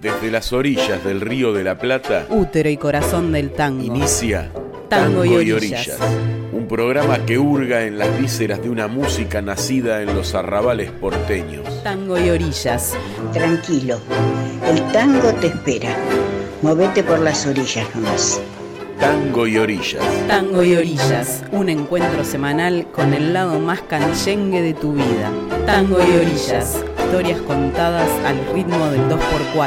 desde las orillas del Río de la Plata, útero y corazón del tango, inicia Tango y Orillas, un programa que hurga en las vísceras de una música nacida en los arrabales porteños. Tango y Orillas. Tranquilo, el tango te espera. Movete por las orillas nomás. Tango y Orillas. Tango y Orillas, un encuentro semanal con el lado más canchengue de tu vida. Tango y Orillas, historias contadas al ritmo del 2x4.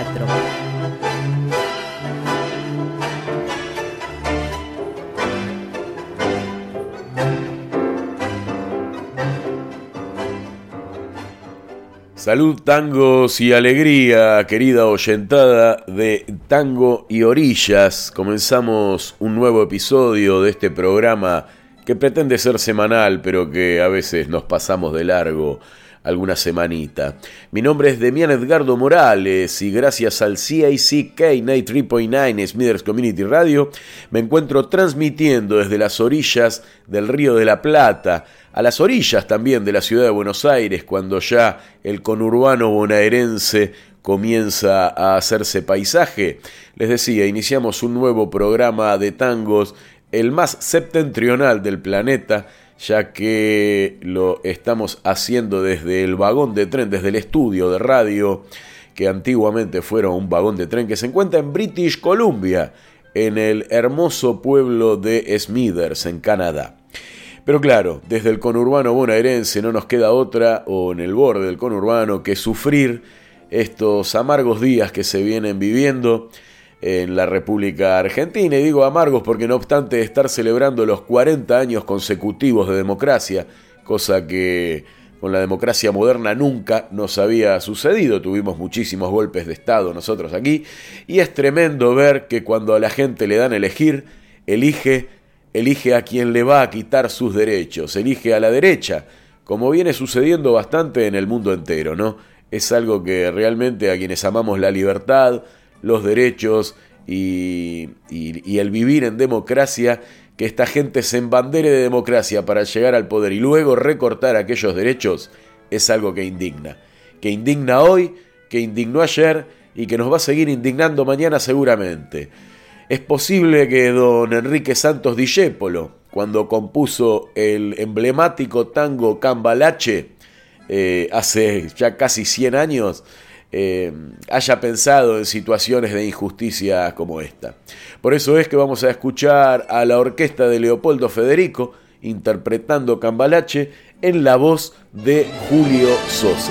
Salud, tangos y alegría, querida oyentada de Tango y Orillas. Comenzamos un nuevo episodio de este programa que pretende ser semanal, pero que a veces nos pasamos de largo alguna semanita. Mi nombre es Demián Edgardo Morales y gracias al CICK 93.9 Smithers Community Radio me encuentro transmitiendo desde las orillas del Río de la Plata, a las orillas también de la ciudad de Buenos Aires, cuando ya el conurbano bonaerense comienza a hacerse paisaje. Les decía, iniciamos un nuevo programa de tangos, el más septentrional del planeta, ya que lo estamos haciendo desde el vagón de tren, desde el estudio de radio, que antiguamente fuera un vagón de tren que se encuentra en British Columbia, en el hermoso pueblo de Smithers, en Canadá. Pero claro, desde el conurbano bonaerense no nos queda otra, o en el borde del conurbano, que sufrir estos amargos días que se vienen viviendo en la República Argentina. Y digo amargos porque no obstante estar celebrando los 40 años consecutivos de democracia, cosa que con la democracia moderna nunca nos había sucedido. Tuvimos muchísimos golpes de Estado nosotros aquí, y es tremendo ver que cuando a la gente le dan a elegir, elige a quien le va a quitar sus derechos, elige a la derecha, como viene sucediendo bastante en el mundo entero, ¿no? Es algo que realmente a quienes amamos la libertad, los derechos y el vivir en democracia, que esta gente se embandere de democracia para llegar al poder y luego recortar aquellos derechos, es algo que indigna hoy, que indignó ayer y que nos va a seguir indignando mañana seguramente. Es posible que don Enrique Santos Discépolo, cuando compuso el emblemático tango Cambalache, hace ya casi 100 años, haya pensado en situaciones de injusticia como esta. Por eso es que vamos a escuchar a la orquesta de Leopoldo Federico interpretando Cambalache en la voz de Julio Sosa.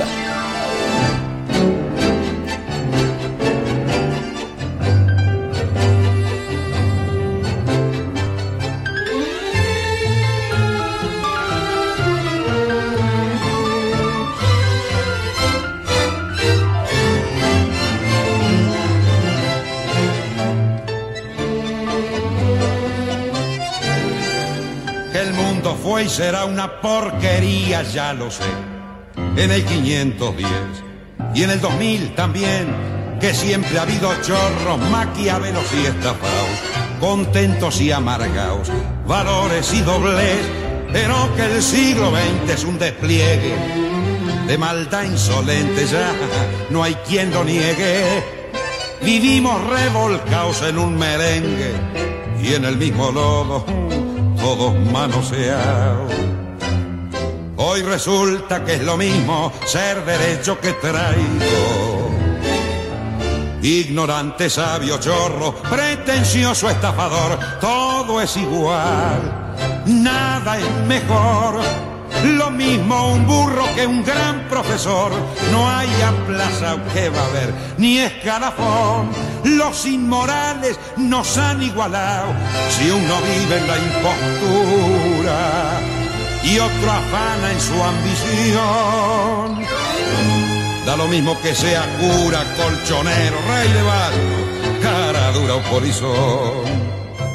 Fue y será una porquería, ya lo sé. En el 510 y en el 2000 también, que siempre ha habido chorros, maquiavelos y estafados, contentos y amargados, valores y doblez, pero que el siglo XX es un despliegue de maldad insolente, ya no hay quien lo niegue. Vivimos revolcados en un merengue y en el mismo lodo, todos manoseados. Hoy resulta que es lo mismo ser derecho que traigo. Ignorante, sabio, chorro, pretencioso, estafador, todo es igual, nada es mejor. Lo mismo un burro que un gran profesor, no hay plaza que va a haber, ni escalafón. Los inmorales nos han igualado, si uno vive en la impostura y otro afana en su ambición. Da lo mismo que sea cura, colchonero, rey de barrio, cara dura o polizón.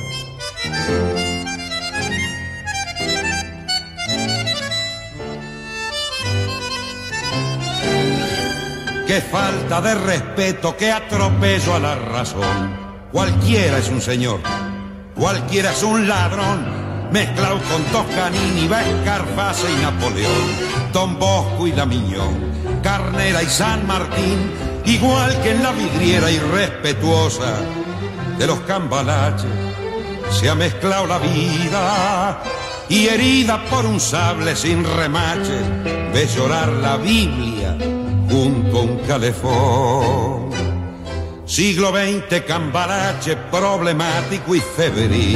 Qué falta de respeto, qué atropello a la razón. Cualquiera es un señor, cualquiera es un ladrón, mezclado con Toscanini, Escarface y Napoleón, Don Bosco y Damiñón, Carnera y San Martín, igual que en la vidriera irrespetuosa de los cambalaches, se ha mezclado la vida y herida por un sable sin remache, ves llorar la Biblia junto a un calefón. Siglo XX, cambalache problemático y febril.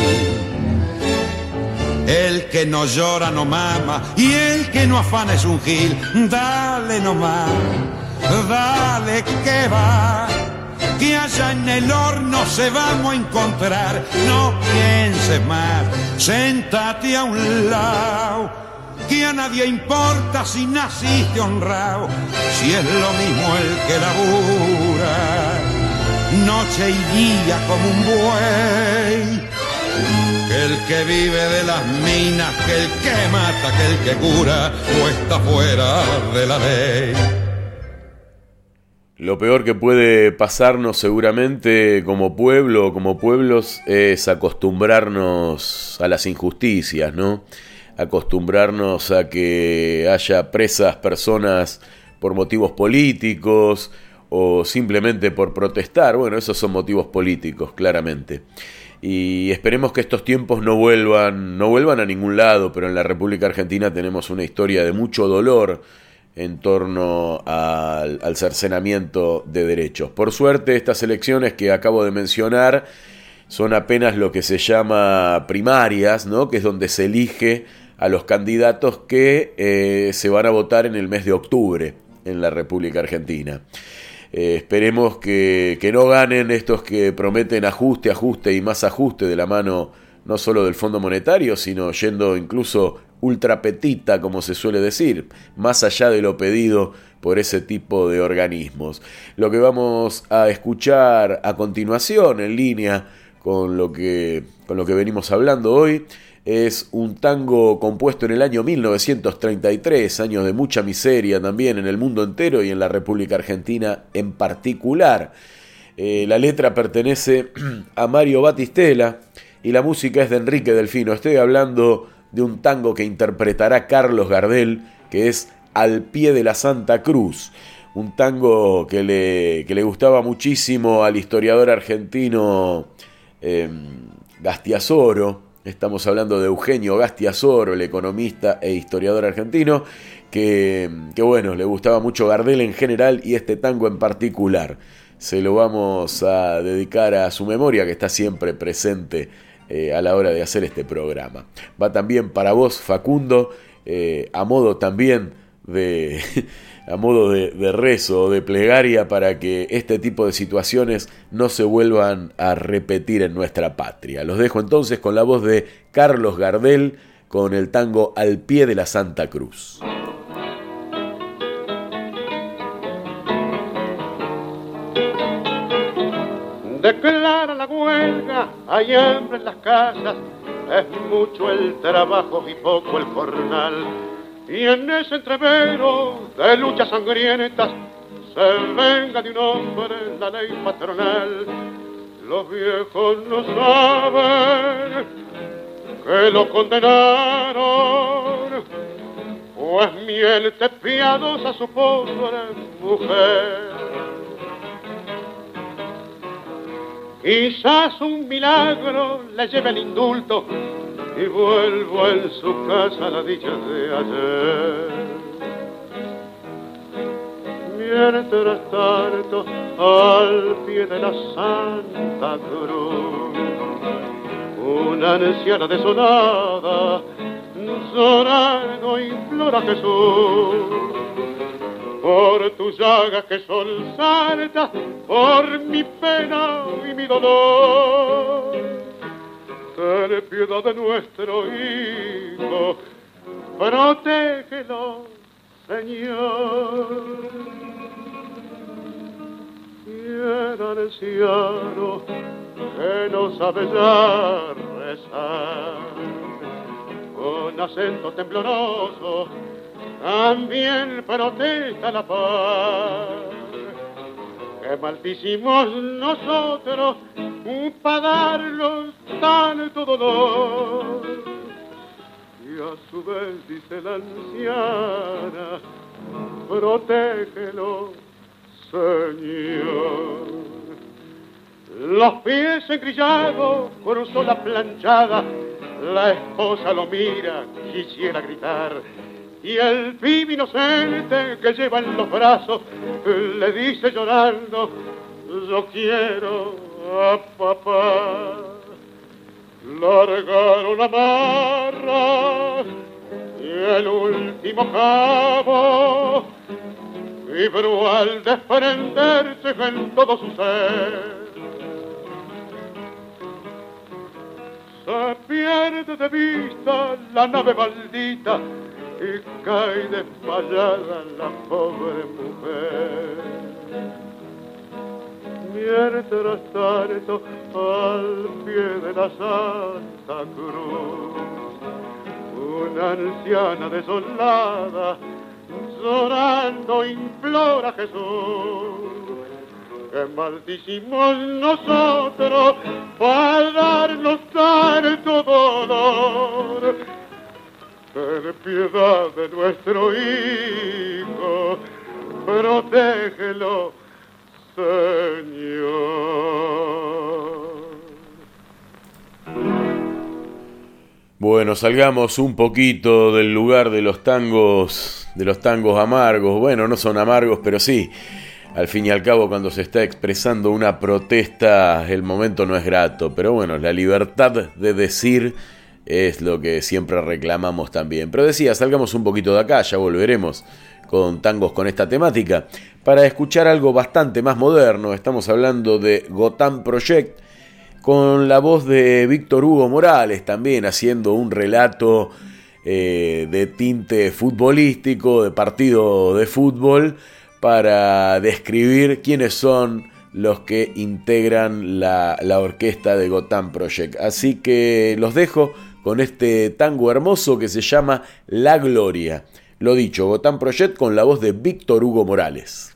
El que no llora no mama y el que no afana es un gil. Dale nomás, dale que va, que allá en el horno se vamos a encontrar. No pienses más, séntate a un lado, que a nadie importa si naciste honrado, si es lo mismo el que labura noche y día como un buey, que el que vive de las minas, que el que mata, que el que cura, o está fuera de la ley. Lo peor que puede pasarnos seguramente como pueblo o como pueblos es acostumbrarnos a las injusticias, ¿no? Acostumbrarnos a que haya presas personas por motivos políticos o simplemente por protestar. Bueno, esos son motivos políticos, claramente. Y esperemos que estos tiempos no vuelvan a ningún lado, pero en la República Argentina tenemos una historia de mucho dolor en torno al cercenamiento de derechos. Por suerte, estas elecciones que acabo de mencionar son apenas lo que se llama primarias, ¿no? Que es donde se elige a los candidatos que se van a votar en el mes de octubre en la República Argentina. Esperemos que no ganen estos que prometen ajuste y más ajuste de la mano no solo del Fondo Monetario, sino yendo incluso ultrapetita, como se suele decir, más allá de lo pedido por ese tipo de organismos. Lo que vamos a escuchar a continuación, en línea con lo que venimos hablando hoy, es un tango compuesto en el año 1933, años de mucha miseria también en el mundo entero y en la República Argentina en particular. La letra pertenece a Mario Batistela y la música es de Enrique Delfino. Estoy hablando de un tango que interpretará Carlos Gardel, que es Al pie de la Santa Cruz, un tango que le gustaba muchísimo al historiador argentino Gastiazoro. Estamos hablando de Eugenio Gastiazoro, el economista e historiador argentino, que bueno, le gustaba mucho Gardel en general y este tango en particular. Se lo vamos a dedicar a su memoria, que está siempre presente a la hora de hacer este programa. Va también para vos, Facundo, a modo también de rezo o de plegaria para que este tipo de situaciones no se vuelvan a repetir en nuestra patria. Los dejo entonces con la voz de Carlos Gardel con el tango Al pie de la Santa Cruz. Declara la huelga, hay hambre en las casas, es mucho el trabajo y poco el jornal. Y en ese entrevero de luchas sangrientas se venga de un hombre la ley patronal. Los viejos no saben que lo condenaron, pues miel de piadosa su pobre mujer. Quizás un milagro le lleve el indulto y vuelvo en su casa la dicha de ayer. Mientras tanto, al pie de la Santa Cruz, una anciana desolada, llorando implora a Jesús. Por tus llagas que son santas, por mi pena y mi dolor, ten piedad de nuestro hijo, protégelo, Señor. Y el anciano que no sabe ya rezar, con acento tembloroso, también protesta la paz. Que maldicimos nosotros para darlos tanto dolor. Y a su vez dice la anciana, protégelo, Señor. Los pies encrillados con una sola planchada, la esposa lo mira, quisiera gritar, y el pibe inocente que lleva en los brazos le dice llorando: yo quiero a papá. Largaron amarras y el último cabo vibró al desprenderse en todo su ser. Se pierde de vista la nave maldita y cae desmayada la pobre mujer. Mientras tanto, al pie de la Santa Cruz, una anciana desolada, llorando, implora a Jesús: que maldicimos nosotros para darnos tanto dolor. Ten piedad de nuestro hijo, protégelo, Señor. Bueno, salgamos un poquito del lugar de los tangos amargos. Bueno, no son amargos, pero sí. Al fin y al cabo, cuando se está expresando una protesta, el momento no es grato. Pero bueno, la libertad de decir es lo que siempre reclamamos también. Pero decía, salgamos un poquito de acá, ya volveremos con tangos con esta temática, para escuchar algo bastante más moderno. Estamos hablando de Gotán Project, con la voz de Víctor Hugo Morales, también haciendo un relato de tinte futbolístico, de partido de fútbol, para describir quiénes son los que integran la orquesta de Gotán Project. Así que los dejo con este tango hermoso que se llama La Gloria. Lo dicho, Gotán Project con la voz de Víctor Hugo Morales.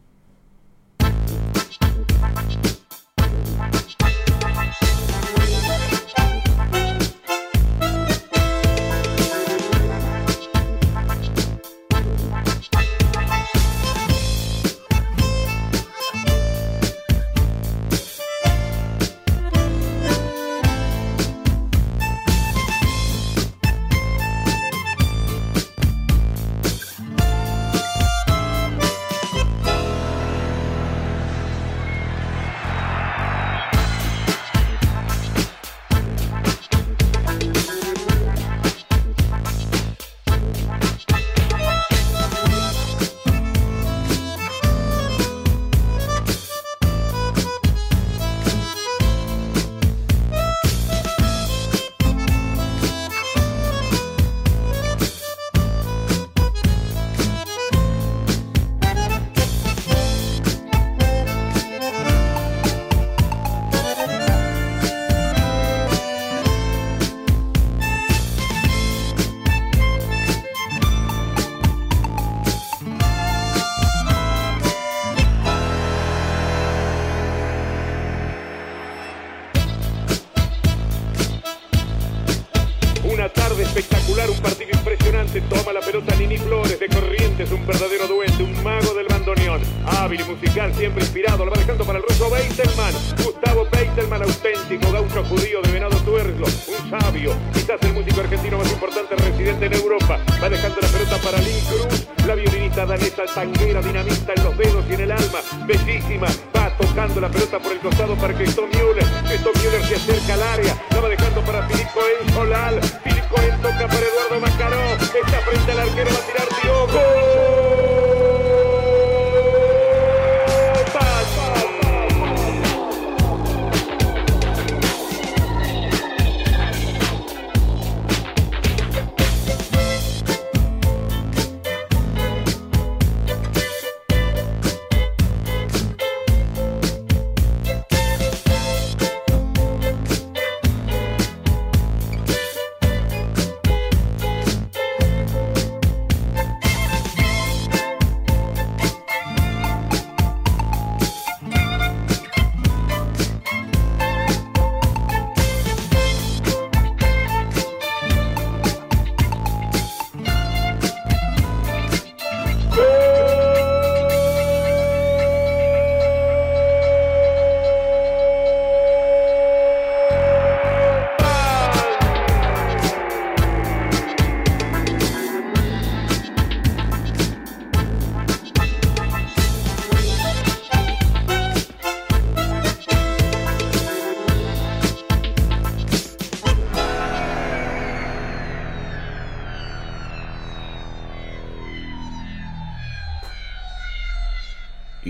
espectacular, un partido impresionante. Toma la pelota Nini Flores de Corrientes, un verdadero duende, un mago del bandoneón. Hábil y musical, siempre inspirado, lo va dejando para el ruso Beitelman. Gustavo Beitelman, auténtico gaucho judío de Venado Tuerlo, un sabio, quizás el músico argentino más importante residente en Europa. Va dejando la pelota para Lynn Cruz, la violinista danesa, tanguera, dinamista en los dedos y en el alma, bellísima. Va tocando la pelota por el costado para Christoph Müller. Christoph Müller se acerca al área, la va dejando para Philippe Cohen Solal. Philippe Cohen toca para Eduardo Macaró, está frente al arquero, va a tirar Diogo.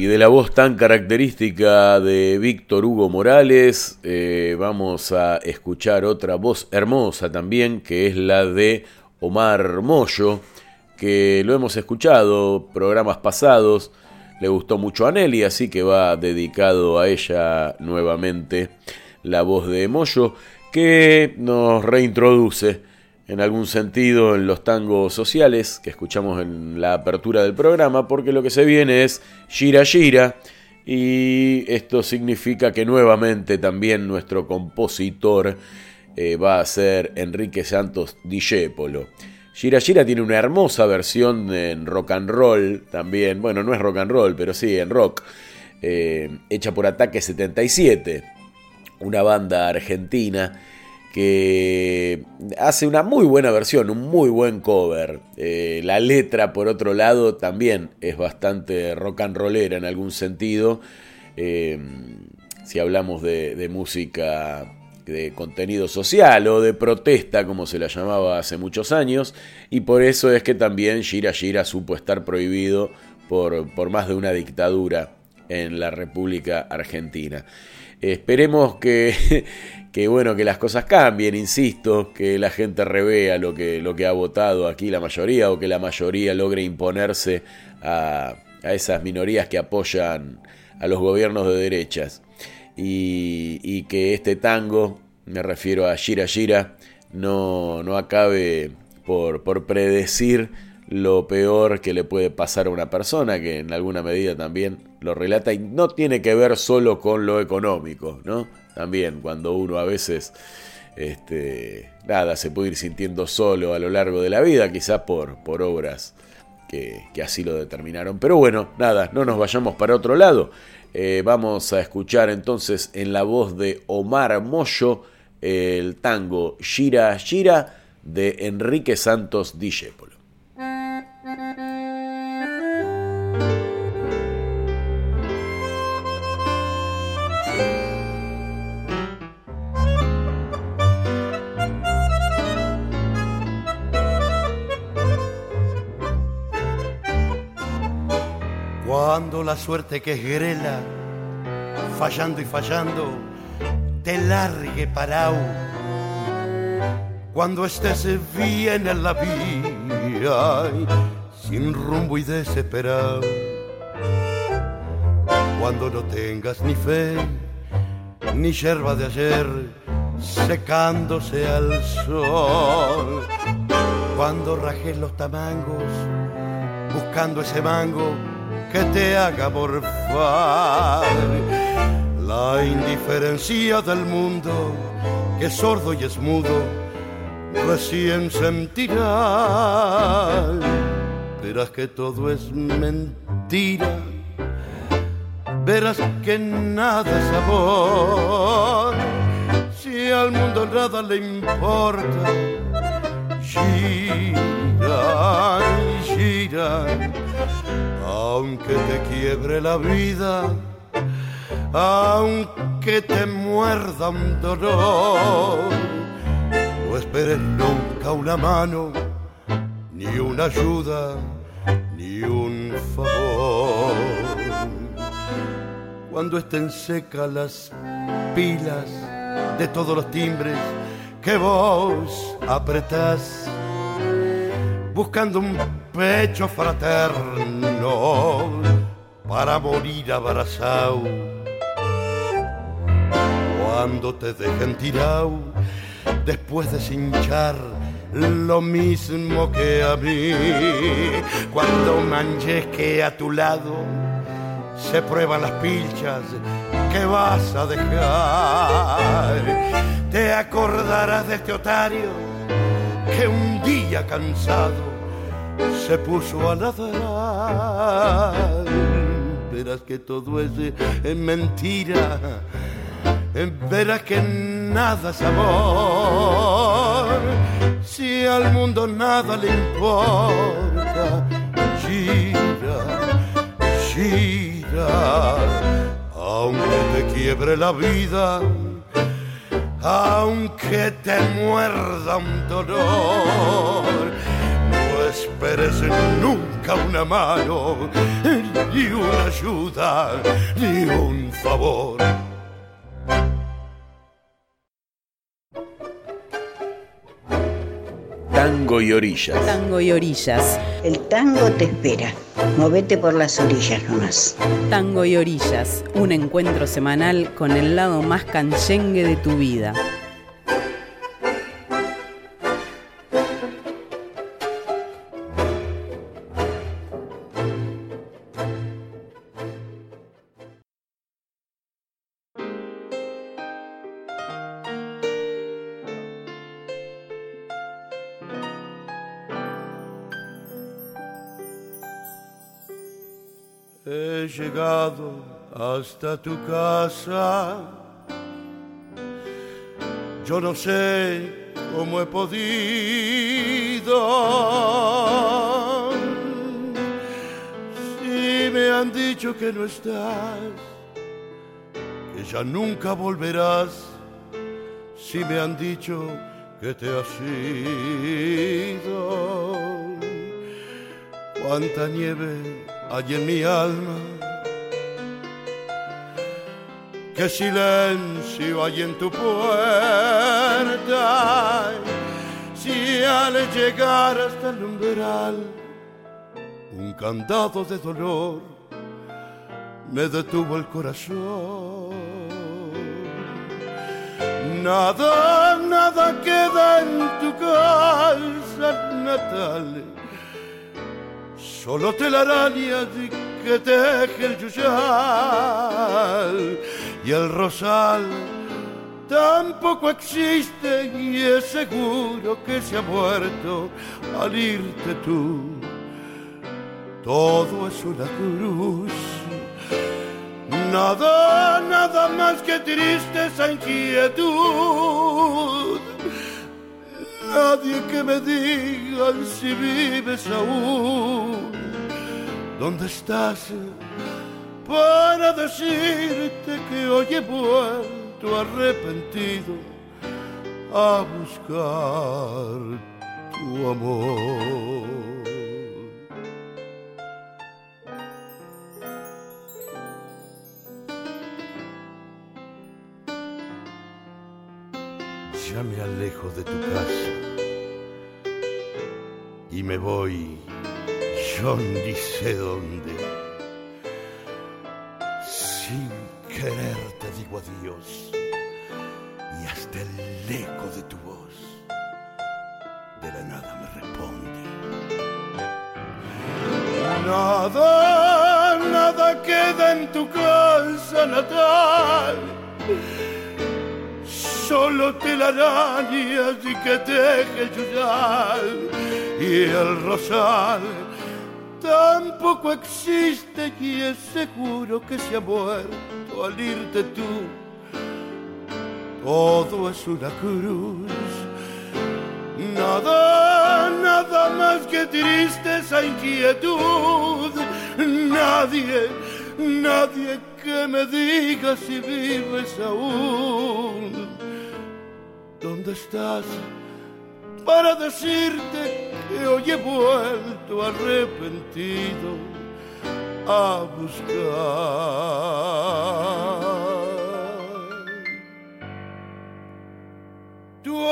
Y de la voz tan característica de Víctor Hugo Morales, vamos a escuchar otra voz hermosa también, que es la de Omar Mollo, que lo hemos escuchado programas pasados, le gustó mucho a Nelly, así que va dedicado a ella nuevamente la voz de Mollo, que nos reintroduce en algún sentido en los tangos sociales que escuchamos en la apertura del programa, porque lo que se viene es Gira Gira, y esto significa que nuevamente también nuestro compositor va a ser Enrique Santos Discépolo. Gira Gira tiene una hermosa versión en rock and roll también, bueno, no es rock and roll, pero sí en rock, hecha por Ataque 77, una banda argentina que hace una muy buena versión, un muy buen cover. La letra, por otro lado, también es bastante rock and rollera en algún sentido. Si hablamos de música de contenido social o de protesta, como se la llamaba hace muchos años, y por eso es que también Gira Gira supo estar prohibido por más de una dictadura en la República Argentina. Esperemos que las cosas cambien, insisto, que la gente revea lo que ha votado aquí la mayoría, o que la mayoría logre imponerse a esas minorías que apoyan a los gobiernos de derechas, y que este tango, me refiero a Gira Gira, no acabe por predecir lo peor que le puede pasar a una persona, que en alguna medida también lo relata, y no tiene que ver solo con lo económico, ¿no? También cuando uno a veces se puede ir sintiendo solo a lo largo de la vida, quizás por obras que así lo determinaron. Pero bueno, no nos vayamos para otro lado. Vamos a escuchar entonces en la voz de Omar Mollo el tango Gira Gira de Enrique Santos Discépolo. Cuando la suerte que es grela, fallando y fallando, te largue parao. Cuando estés bien en la vía, sin rumbo y desesperado. Cuando no tengas ni fe, ni yerba de ayer, secándose al sol. Cuando rajes los tamangos, buscando ese mango que te haga morfar. La indiferencia del mundo, que es sordo y es mudo, recién sentirás. Verás que todo es mentira, verás que nada es amor. Si al mundo nada le importa, gira, gira. Aunque te quiebre la vida, aunque te muerda un dolor, no esperes nunca una mano, ni una ayuda, ni un favor. Cuando estén secas las pilas de todos los timbres que vos apretás, buscando un pecho fraterno para morir abrazado. Cuando te dejen tirado, después de cinchar lo mismo que a mí. Cuando manches que a tu lado se prueban las pilchas que vas a dejar, te acordarás de este otario que un día cansado se puso a ladrar. Verás que todo es mentira, verás que nada es amor. Si al mundo nada le importa, gira, gira. Aunque te quiebre la vida, aunque te muerda un dolor, no esperes esperes nunca una mano, ni una ayuda, ni un favor. Tango y orillas. Tango y orillas. El tango te espera. Movete por las orillas nomás. Tango y orillas. Un encuentro semanal con el lado más canchengue de tu vida. He llegado hasta tu casa, yo no sé cómo he podido. Si me han dicho que no estás, que ya nunca volverás, si me han dicho que te has ido, cuánta nieve hay en mi alma, qué silencio hay en tu puerta. Si al llegar hasta el umbral un candado de dolor me detuvo el corazón, nada, nada queda en tu casa natal, solo telarañas que teje el yuyal, y el rosal tampoco existe y es seguro que se ha muerto al irte tú. Todo es una cruz, nada, nada más que tristeza, inquietud. Nadie que me diga si vives aún. ¿Dónde estás? Para decirte que hoy he vuelto arrepentido a buscar tu amor. Ya me alejo de tu casa y me voy, yo ni sé dónde. Sin querer te digo adiós y hasta el eco de tu voz de la nada me responde. Nada, nada queda en tu casa natal, solo telarañas y que teje el yuyal, y el rosal tampoco existe y es seguro que se ha muerto al irte tú. Todo es una cruz, nada, nada más que tristeza, inquietud. Nadie, nadie que me diga si vives aún. ¿Dónde estás? Para decirte que hoy he vuelto arrepentido a buscar tu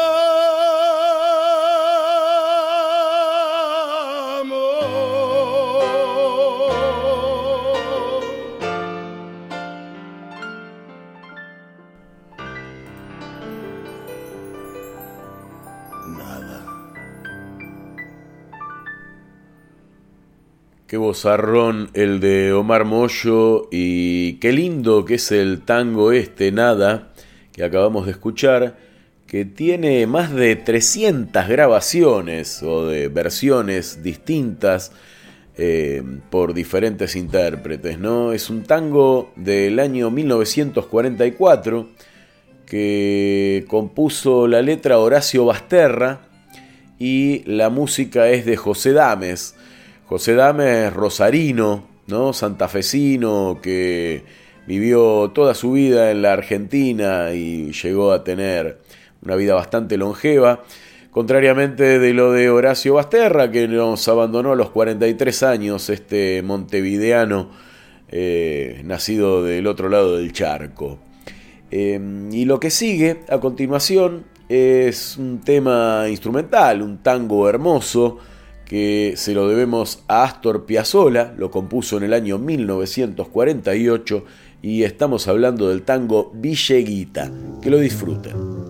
Qué vozarrón el de Omar Mollo, y qué lindo que es el tango este, Nada, que acabamos de escuchar, que tiene más de 300 grabaciones o de versiones distintas por diferentes intérpretes, ¿no? Es un tango del año 1944 que compuso la letra Horacio Basterra y la música es de José Dames. José Dames rosarino, ¿no? Santafesino, que vivió toda su vida en la Argentina y llegó a tener una vida bastante longeva. Contrariamente de lo de Horacio Basterra, que nos abandonó a los 43 años, este montevideano nacido del otro lado del charco. Y lo que sigue a continuación es un tema instrumental, un tango hermoso que se lo debemos a Astor Piazzolla, lo compuso en el año 1948 y estamos hablando del tango Villeguita. Que lo disfruten.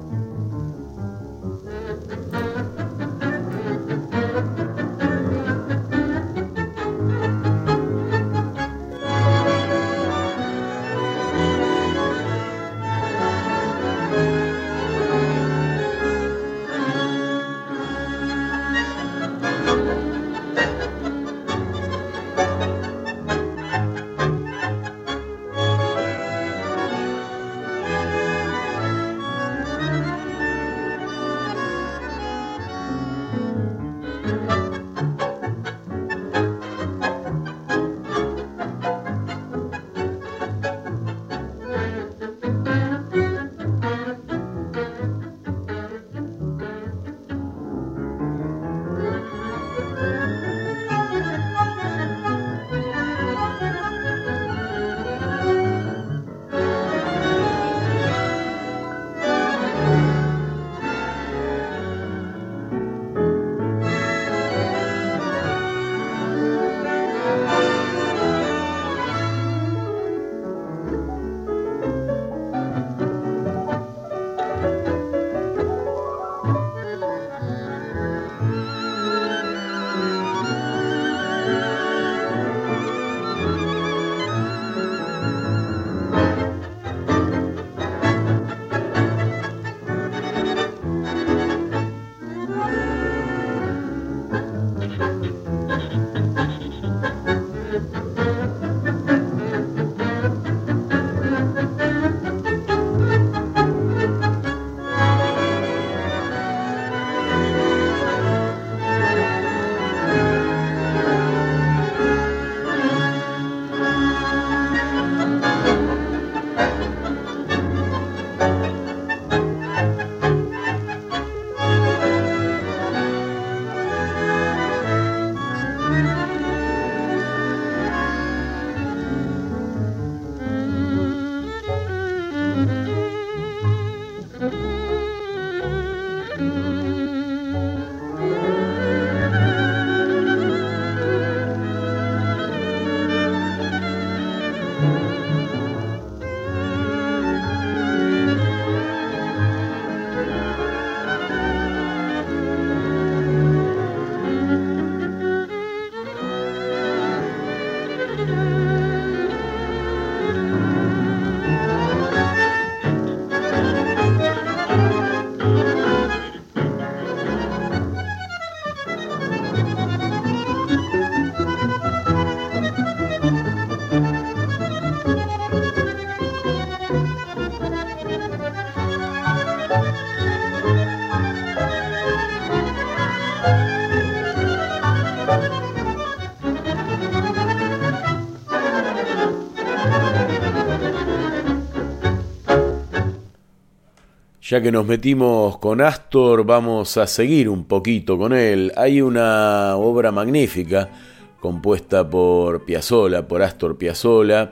Ya que nos metimos con Astor, vamos a seguir un poquito con él. Hay una obra magnífica compuesta por Piazzolla, por Astor Piazzolla,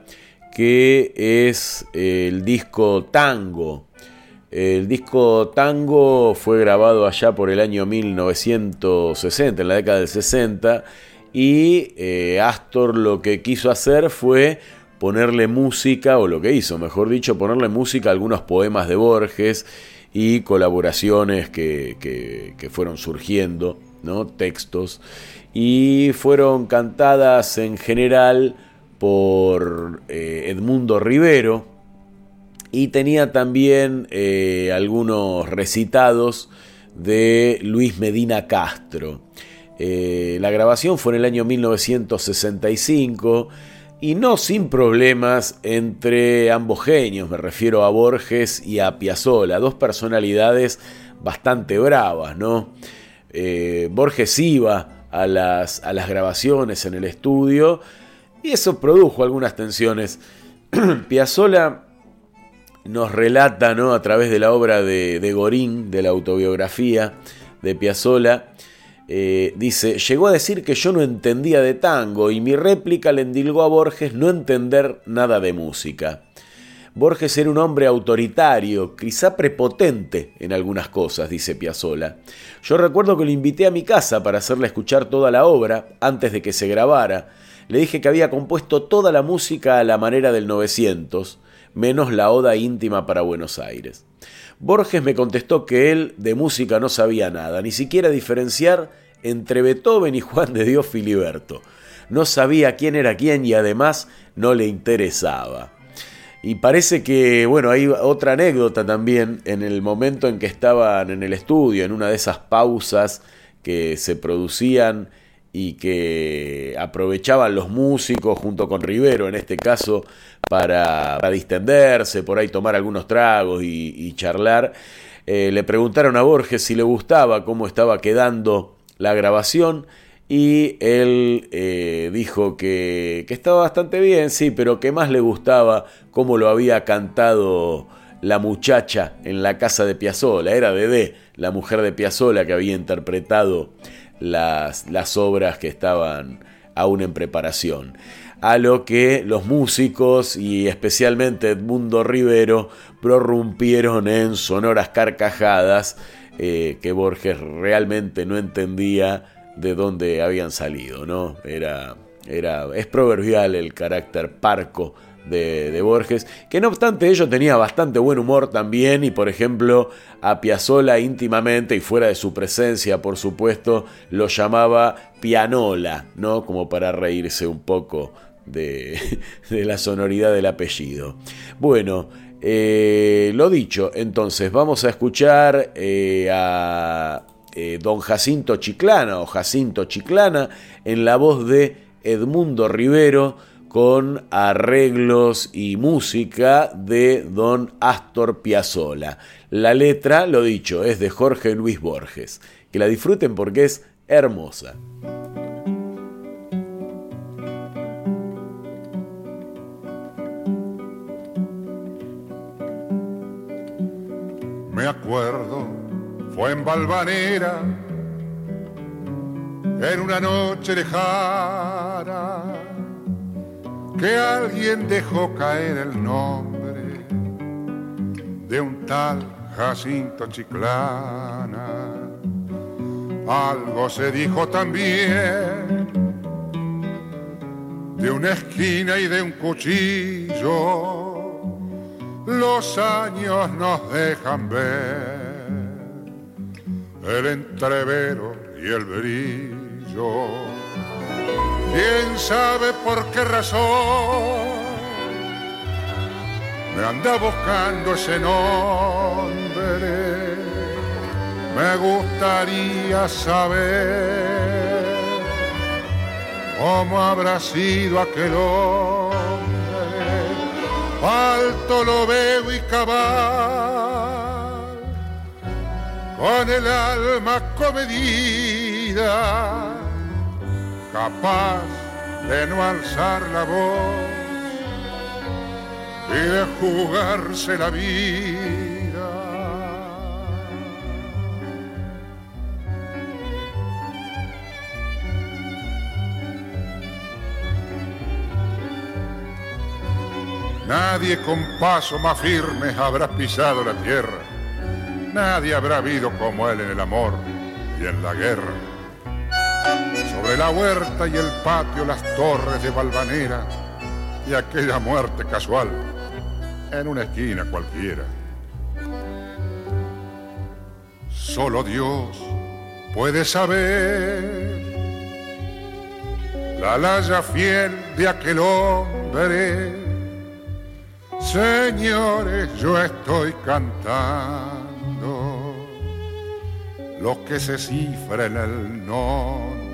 que es el disco Tango. El disco Tango fue grabado allá por el año 1960, en la década del 60, y Astor lo que quiso hacer fue ponerle música, o lo que hizo, mejor dicho, ponerle música a algunos poemas de Borges y colaboraciones que fueron surgiendo, ¿no? Textos, y fueron cantadas en general por Edmundo Rivero, y tenía también algunos recitados de Luis Medina Castro. La grabación fue en el año 1965, y no sin problemas entre ambos genios, me refiero a Borges y a Piazzolla, dos personalidades bastante bravas, ¿no? Borges iba a las grabaciones en el estudio y eso produjo algunas tensiones. Piazzolla nos relata, ¿no?, a través de la obra de Gorín, de la autobiografía, de Piazzolla, dice: llegó a decir que yo no entendía de tango y mi réplica le endilgó a Borges no entender nada de música. Borges era un hombre autoritario, quizá prepotente en algunas cosas, dice Piazzolla. Yo recuerdo que lo invité a mi casa para hacerle escuchar toda la obra antes de que se grabara. Le dije que había compuesto toda la música a la manera del 900, menos la oda íntima para Buenos Aires. Borges me contestó que él de música no sabía nada, ni siquiera diferenciar entre Beethoven y Juan de Dios Filiberto. No sabía quién era quién y además no le interesaba. Y parece que, bueno, hay otra anécdota también en el momento en que estaban en el estudio, en una de esas pausas que se producían y que aprovechaban los músicos junto con Rivero en este caso para distenderse, por ahí tomar algunos tragos y charlar. Le preguntaron a Borges si le gustaba cómo estaba quedando la grabación y él dijo que estaba bastante bien, sí, pero que más le gustaba cómo lo había cantado la muchacha en la casa de Piazzolla. Era Dedé, la mujer de Piazzolla, que había interpretado las obras que estaban aún en preparación. A lo que los músicos y especialmente Edmundo Rivero prorrumpieron en sonoras carcajadas que Borges realmente no entendía de dónde habían salido, ¿no? Es proverbial el carácter parco de Borges, que no obstante ello tenía bastante buen humor también, y por ejemplo a Piazzolla íntimamente y fuera de su presencia, por supuesto, lo llamaba Pianola, ¿no? Como para reírse un poco de la sonoridad del apellido. Bueno, lo dicho, entonces vamos a escuchar a don Jacinto Chiclana o Jacinto Chiclana en la voz de Edmundo Rivero, con arreglos y música de don Astor Piazzolla. La letra, lo dicho, es de Jorge Luis Borges. Que la disfruten porque es hermosa. Me acuerdo, fue en Valvanera, en una noche lejana, que alguien dejó caer el nombre de un tal Jacinto Chiclana. Algo se dijo también de una esquina y de un cuchillo. Los años nos dejan ver el entrevero y el brillo. ¿Quién sabe por qué razón me anda buscando ese nombre? Me gustaría saber cómo habrá sido aquel hombre. Alto lo veo y cabal, con el alma comedida, capaz de no alzar la voz y de jugarse la vida. Nadie con paso más firme habrá pisado la tierra, nadie habrá habido como él en el amor y en la guerra. Sobre la huerta y el patio, las torres de Valvanera y aquella muerte casual en una esquina cualquiera. Solo Dios puede saber la laya fiel de aquel hombre. Señores, yo estoy cantando lo que se cifra en el nombre.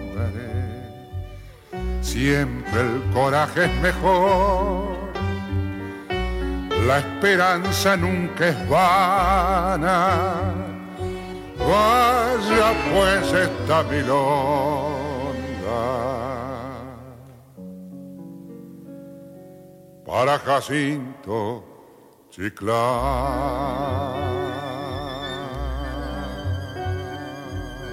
Siempre el coraje es mejor, la esperanza nunca es vana. Vaya pues esta milonga para Jacinto Chiclana.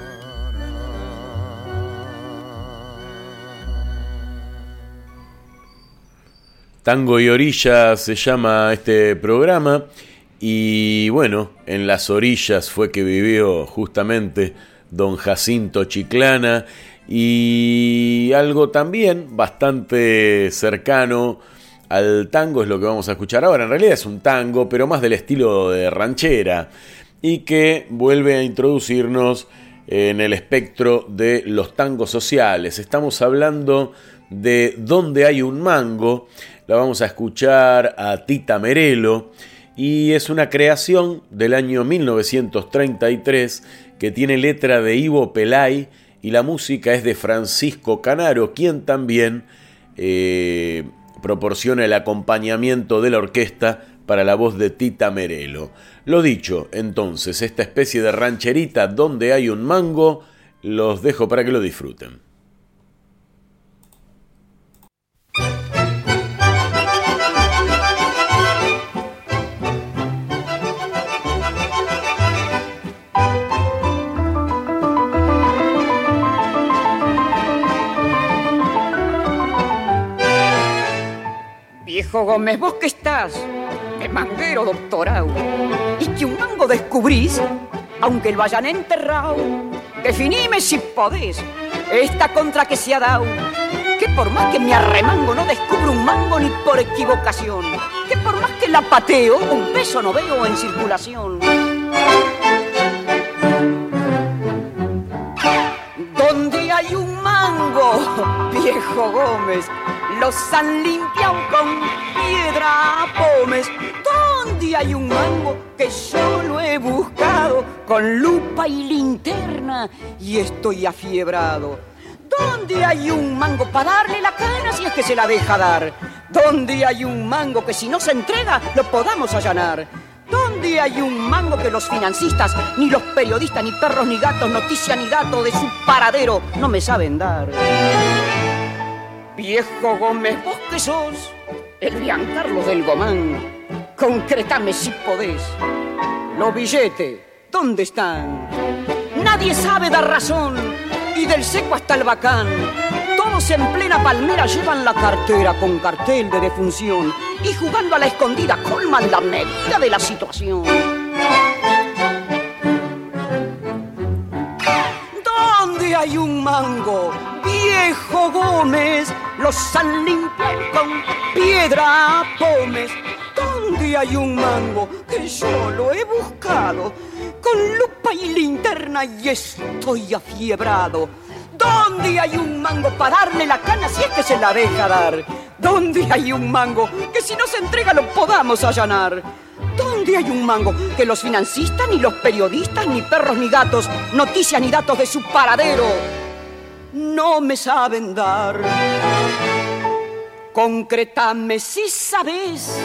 Tango y Orillas se llama este programa y bueno, en las orillas fue que vivió justamente don Jacinto Chiclana y algo también bastante cercano al tango es lo que vamos a escuchar ahora. En realidad es un tango, pero más del estilo de ranchera y que vuelve a introducirnos en el espectro de los tangos sociales. Estamos hablando de Donde hay un mango. La vamos a escuchar a Tita Merelo y es una creación del año 1933 que tiene letra de Ivo Pelay y la música es de Francisco Canaro, quien también proporciona el acompañamiento de la orquesta para la voz de Tita Merelo. Lo dicho, entonces, esta especie de rancherita Donde hay un mango, los dejo para que lo disfruten. Viejo Gómez, vos que estás de manguero doctorado y que un mango descubrís, aunque lo hayan enterrado, definime si podés esta contra que se ha dado, que por más que me arremango no descubro un mango ni por equivocación, que por más que la pateo un peso no veo en circulación. Donde hay un mango, viejo Gómez, los han limpiado con piedra pómez. Donde hay un mango que yo lo he buscado con lupa y linterna y estoy afiebrado. Donde hay un mango para darle la cana si es que se la deja dar. Donde hay un mango que si no se entrega lo podamos allanar. Donde hay un mango que los financistas, ni los periodistas, ni perros, ni gatos, noticia ni dato de su paradero no me saben dar. Viejo Gómez, vos que sos el Giancarlo del Gomán, concretame si podés. Los billetes, ¿dónde están? Nadie sabe dar razón, y del seco hasta el bacán. Todos en plena palmera llevan la cartera con cartel de defunción y jugando a la escondida colman la medida de la situación. ¿Dónde hay un mango, viejo Gómez? Los han limpiado con piedra pómez. ¿Dónde hay un mango que yo lo he buscado con lupa y linterna y estoy afiebrado? ¿Dónde hay un mango para darle la cana si es que se la deja dar? ¿Dónde hay un mango que si no se entrega lo podamos allanar? ¿Dónde hay un mango que los financistas, ni los periodistas, ni perros, ni gatos, noticias ni datos de su paradero no me saben dar? Concretame si sabés.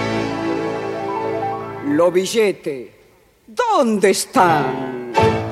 Los billetes, ¿dónde están?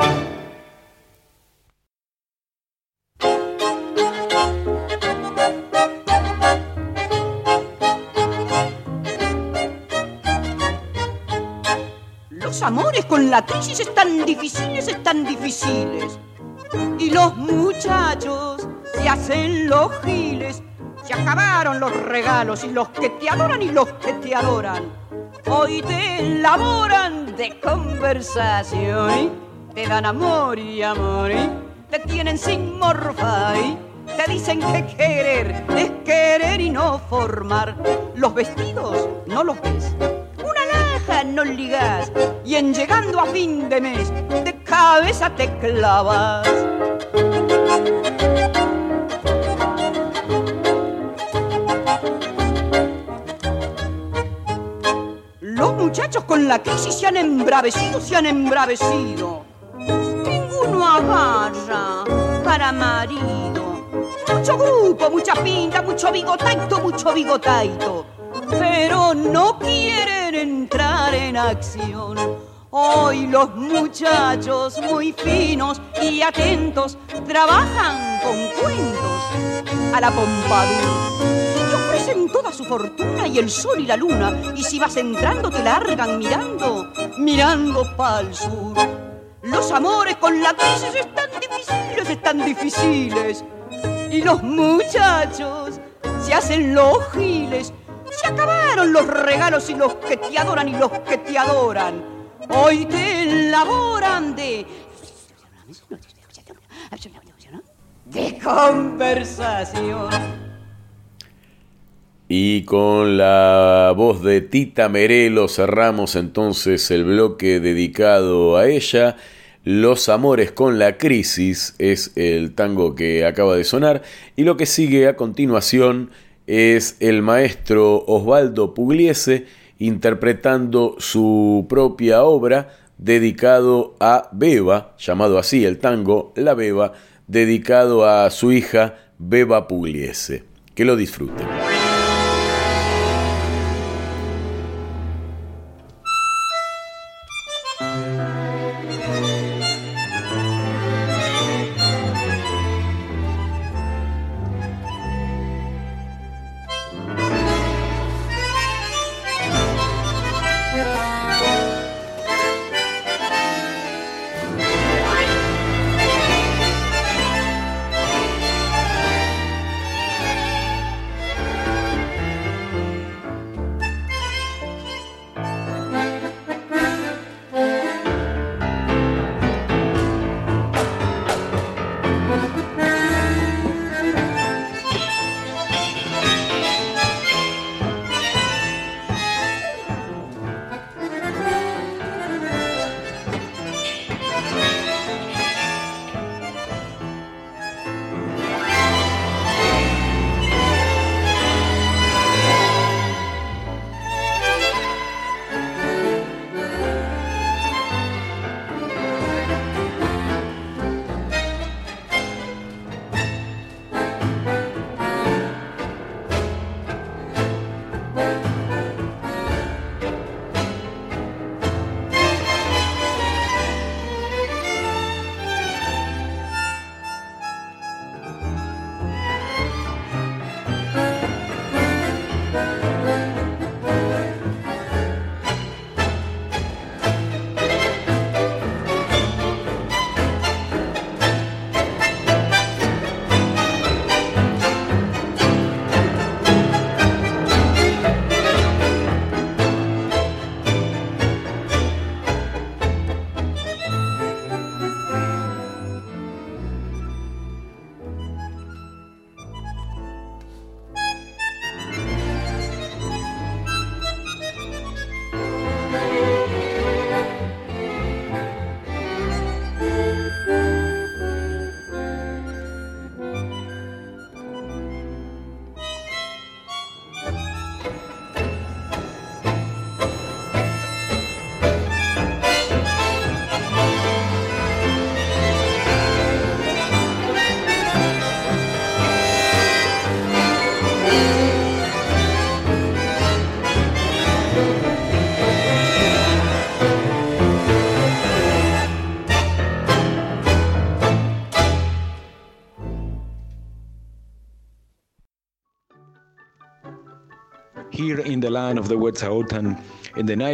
Los amores con la crisis están difíciles, están difíciles. Y los muchachos se hacen los giles. Se acabaron los regalos y los que te adoran y los que te adoran hoy te elaboran de conversación. Te dan amor y amor, te tienen sin morfar. Te dicen que querer es querer y no formar. Los vestidos no los ves, una laja no ligás y en llegando a fin de mes de cabeza te clavas. Los muchachos con la crisis se han embravecido. Ninguno agarra para marido. Mucho grupo, mucha pinta, mucho bigotaito. Pero no quieren entrar en acción. Hoy los muchachos muy finos y atentos trabajan con cuentos a la Pompadour. Te ofrecen toda su fortuna y el sol y la luna, y si vas entrando te largan mirando pa'l sur. Los amores con la crisis están difíciles, y los muchachos se hacen los giles. Se acabaron los regalos y los que te adoran y los que te adoran. Hoy te elaboran de conversación. Y con la voz de Tita Merelo cerramos entonces el bloque dedicado a ella. Los amores con la crisis es el tango que acaba de sonar, y lo que sigue a continuación es el maestro Osvaldo Pugliese interpretando su propia obra dedicado a Beba, llamado así el tango La Beba, dedicado a su hija Beba Pugliese. Que lo disfruten. Here in the land of the Wet'suwet'en, in the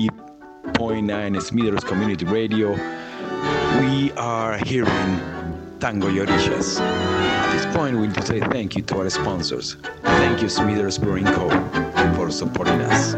93.9 Smithers Community Radio, we are hearing Tango y Orillas. At this point, we need to say thank you to our sponsors. Thank you, Smithers Brewing Co., for supporting us.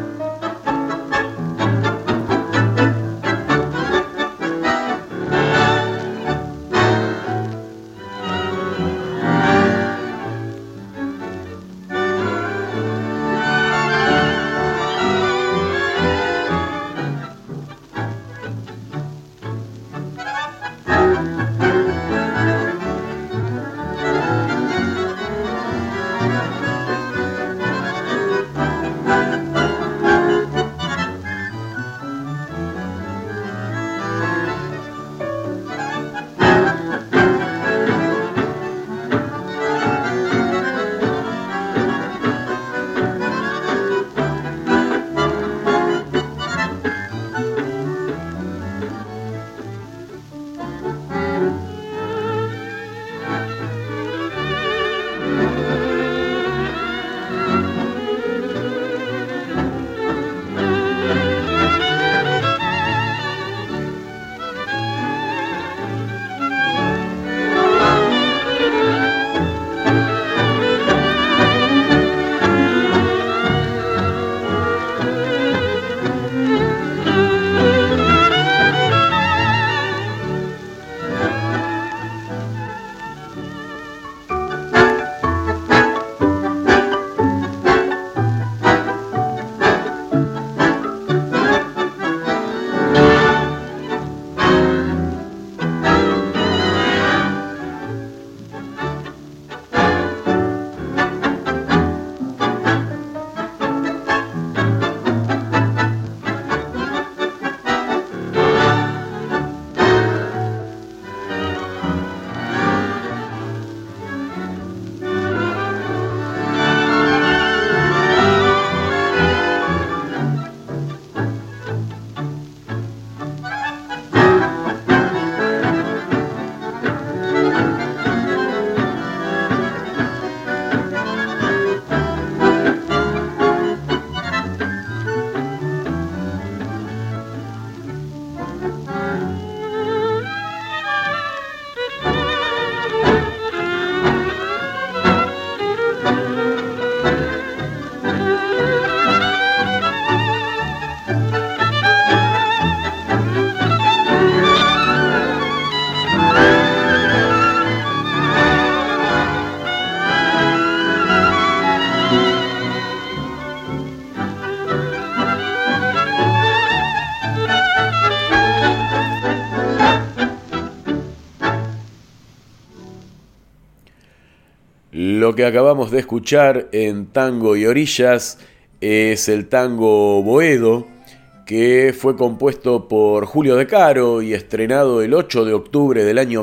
Lo que acabamos de escuchar en Tango y Orillas es el tango Boedo, que fue compuesto por Julio De Caro y estrenado el 8 de octubre del año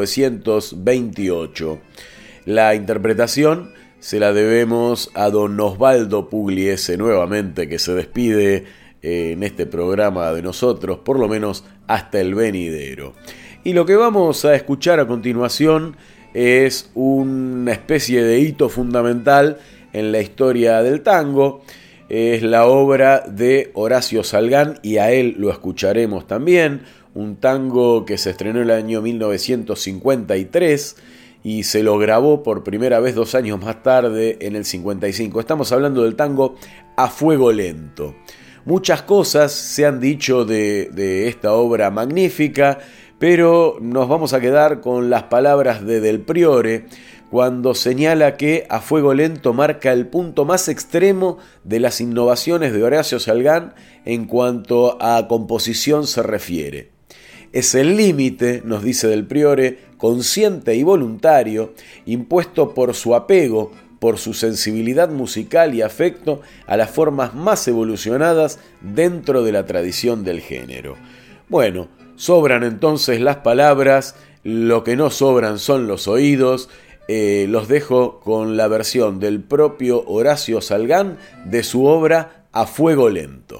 1928. La interpretación se la debemos a don Osvaldo Pugliese nuevamente, que se despide en este programa de nosotros, por lo menos hasta el venidero. Y lo que vamos a escuchar a continuación es una especie de hito fundamental en la historia del tango. Es la obra de Horacio Salgán y a él lo escucharemos también. Un tango que se estrenó en el año 1953 y se lo grabó por primera vez 2 años más tarde, en el 55. Estamos hablando del tango A Fuego Lento. Muchas cosas se han dicho de esta obra magnífica, pero nos vamos a quedar con las palabras de Del Priore cuando señala que A Fuego Lento marca el punto más extremo de las innovaciones de Horacio Salgán en cuanto a composición se refiere. Es el límite, nos dice Del Priore, consciente y voluntario, impuesto por su apego, por su sensibilidad musical y afecto a las formas más evolucionadas dentro de la tradición del género. Bueno, sobran entonces las palabras, lo que no sobran son los oídos. Los dejo con la versión del propio Horacio Salgán de su obra A Fuego Lento.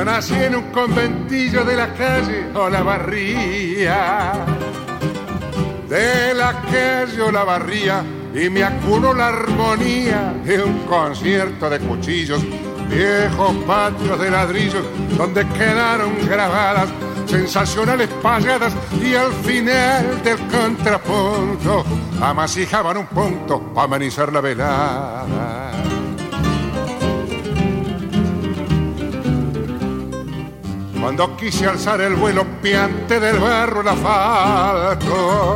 Yo nací en un conventillo de la calle Olavarría, de la calle Olavarría, y me acunó la armonía de un concierto de cuchillos, viejos patios de ladrillos donde quedaron grabadas sensacionales payadas, y al final del contrapunto amasijaban un punto para amenizar la velada. Cuando quise alzar el vuelo, piante del barro el asfalto,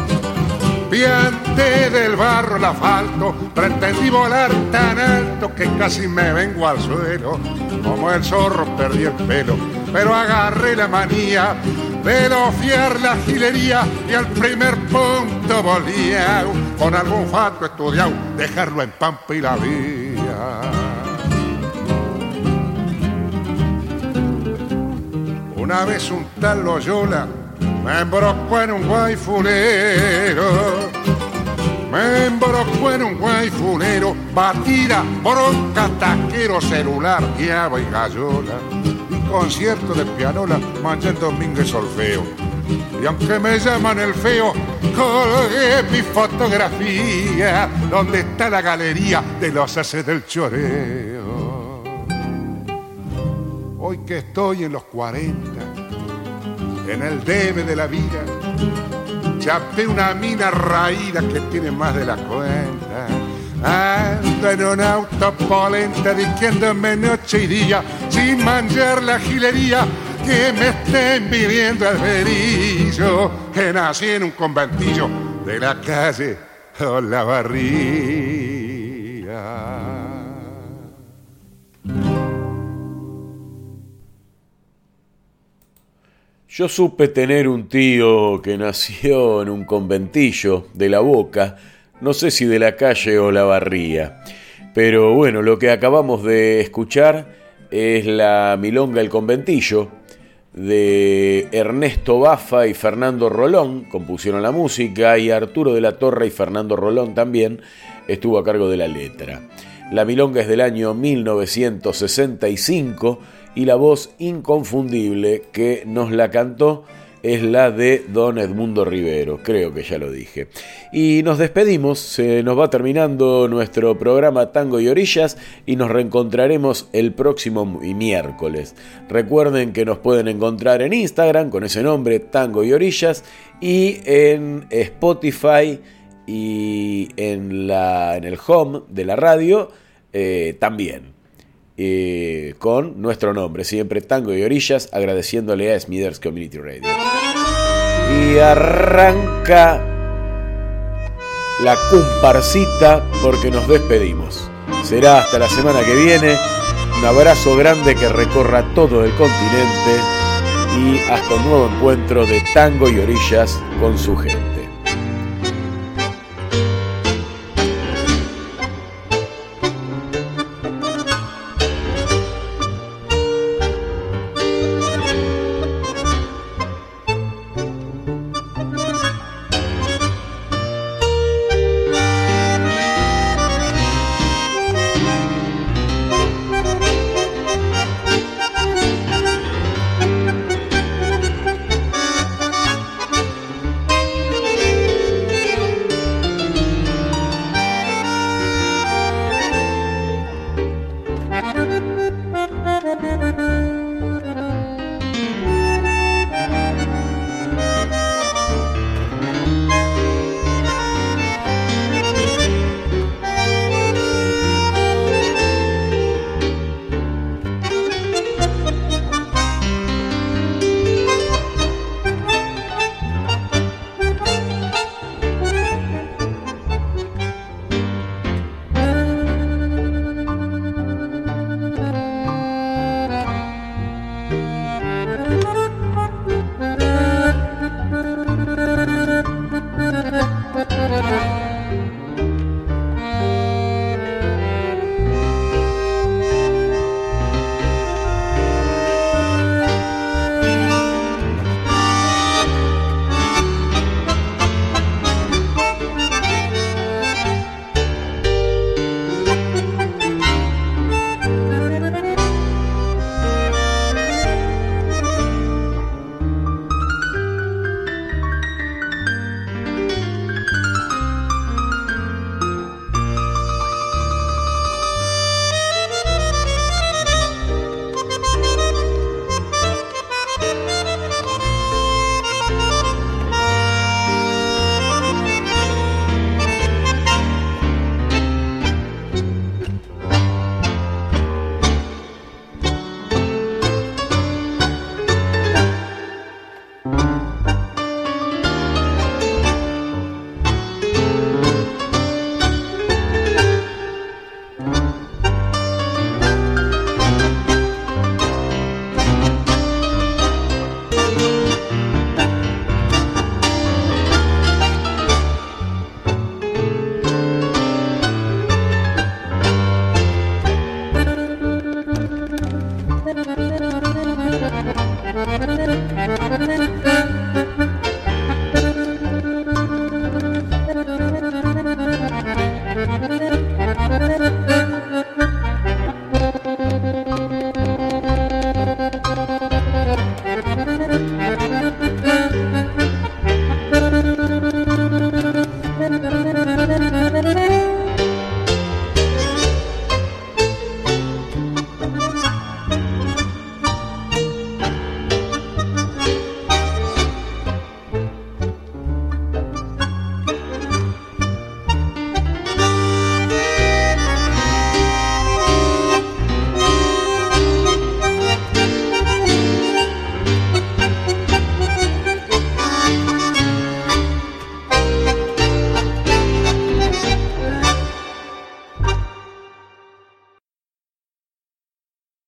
piante del barro el asfalto, pretendí volar tan alto que casi me vengo al suelo. Como el zorro perdí el pelo, pero agarré la manía de no fiar la gilería, y al primer punto volía con algún fato estudiado, dejarlo en Pampa y la vía. Una vez un tal Loyola me embrocó en un guayfunero, me embrocó en un guayfunero, batida, bronca, taquero, celular, guiaba y gallola, y concierto de pianola, manché el domingo y solfeo. Y aunque me llaman el feo, colgué mi fotografía donde está la galería de los haces del choreo. Hoy que estoy en los 40, en el debe de la vida, chapé una mina raída que tiene más de la cuenta. Ando en un auto polenta diciéndome noche y día, sin manchar la gilería, que me estén viviendo el verillo, que nací en un conventillo de la calle Olavarría. Yo supe tener un tío que nació en un conventillo de La Boca, no sé si de la calle Olavarría, pero bueno, lo que acabamos de escuchar es la milonga El Conventillo de Ernesto Baffa y Fernando Rolón, compusieron la música, y Arturo de la Torre y Fernando Rolón también estuvo a cargo de la letra. La milonga es del año 1965 y la voz inconfundible que nos la cantó es la de don Edmundo Rivero, creo que ya lo dije. Y nos despedimos, se nos va terminando nuestro programa Tango y Orillas y nos reencontraremos el próximo miércoles. Recuerden que nos pueden encontrar en Instagram con ese nombre, Tango y Orillas, y en Spotify y en el home de la radio también. Con nuestro nombre, siempre Tango y Orillas, agradeciéndole a Smithers Community Radio. Y arranca la comparsita porque nos despedimos. Será hasta la semana que viene. Un abrazo grande que recorra todo el continente y hasta un nuevo encuentro de Tango y Orillas con su gente.